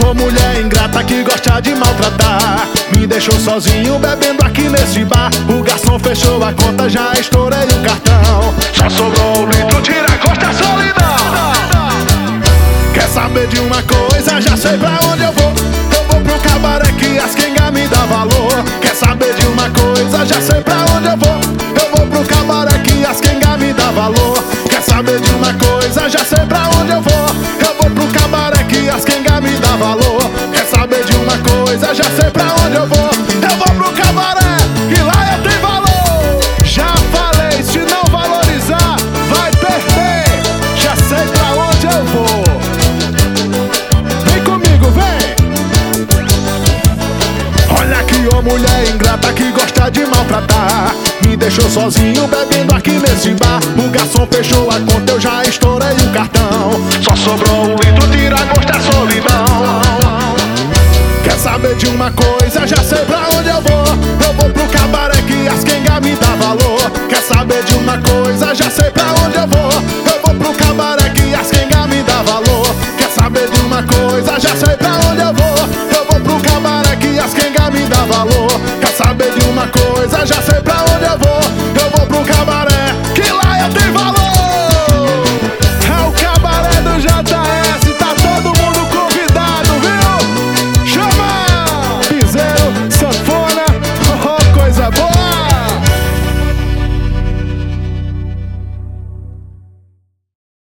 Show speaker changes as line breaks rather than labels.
Ô mulher ingrata que gosta de maltratar, me deixou sozinho bebendo aqui nesse bar. O garçom fechou a conta, já estourei o cartão. Só sobrou um litro, tira a costa, solidão. Quer saber de uma coisa? Já sei pra onde eu vou. Eu vou pro cabaré que as quengas me dá valor. Quer saber de uma coisa? Já sei pra onde eu vou. Eu vou pro cabaré que as quengas me dá valor. Quer saber de uma coisa? Já sei pra onde eu vou. Eu vou pro cabaré que as quengas me dá valor. Quer saber de uma coisa? Já sei pra onde eu vou. Eu vou pro cabaré que lá eu tenho valor. Já falei, se não valorizar, vai perder. Já sei pra onde eu vou. Vem comigo, vem. Olha aqui, ô mulher ingrata que gosta de maltratar, me deixou sozinho bebendo aqui nesse bar. O garçom fechou a conta, eu já estourei o cartão. Só sobrou um litro, tira a gosto, solidão. Quer saber de uma coisa? Já sei pra onde eu vou. Eu vou pro cabaré que as quengas me dá valor. Quer saber de uma coisa? Já sei pra onde eu vou. Eu vou pro cabaré que as quengas me dá valor. Quer saber de uma coisa?